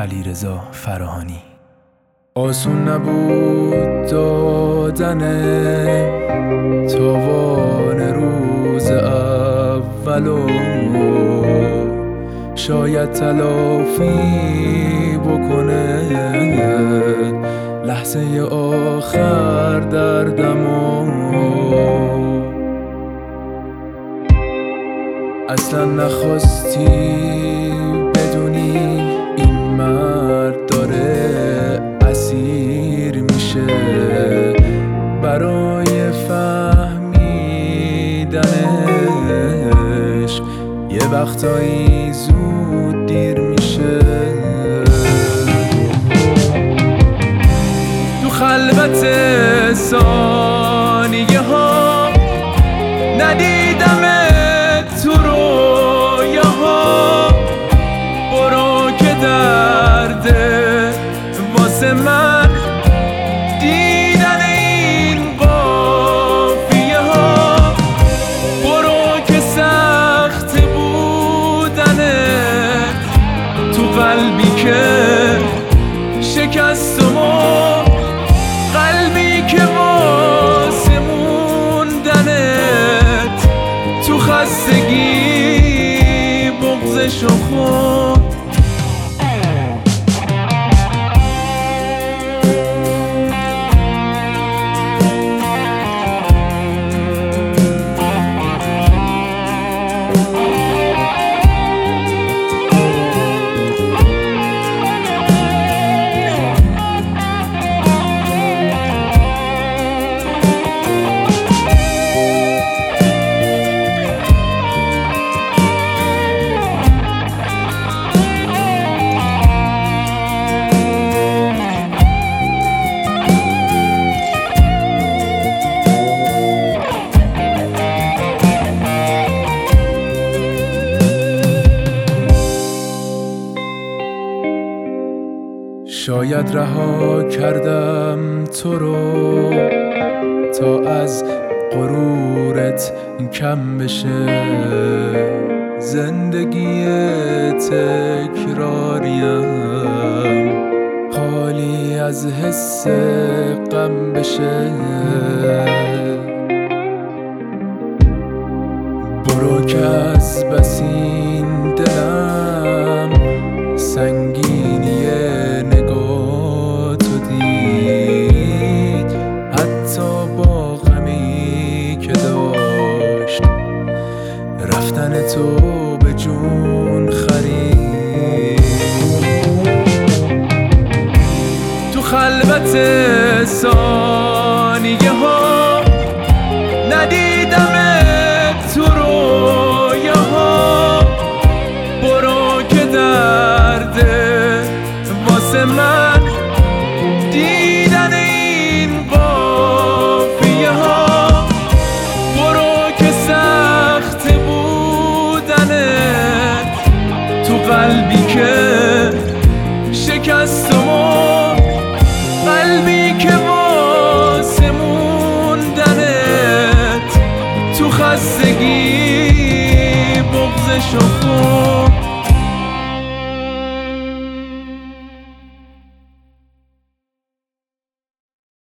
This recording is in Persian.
علیرضا فراهانی. آسون نبود دادن تاوان روز اولو، شاید تلافی بکنه لحظه آخر دردمو. اصلا نخواستی بدونی این مرد داره اسیر میشه، برای فهمیدنش یه وقتایی زود دیر میشه. تو خلوت ثانیه ها ندیدمت، تو رویاها برو که درده واسه من دیدن این قافیه ها، برو که سخت بودنه تو قلبی که شکستم و قلبی که واسه موندنت تو خستگی بغضشو خورد. شاید رها کردم تو رو تا از غرورت کم بشه، زندگی تکراریم خالی از حس غم بشه. برو که از بس این دلم سنگینی نگاه تو دید، حتی با غمی که داشت رفتن تو به جون خرید. تو خلوت ثانیه ها ندیدمت، تو رویاها برو که درده واسه من دیدن این قافیه ها، برو که سخت بودنت تو قلبی که شکستم و قلبی که واسه موندنت تو خستگی بغضشو خورد.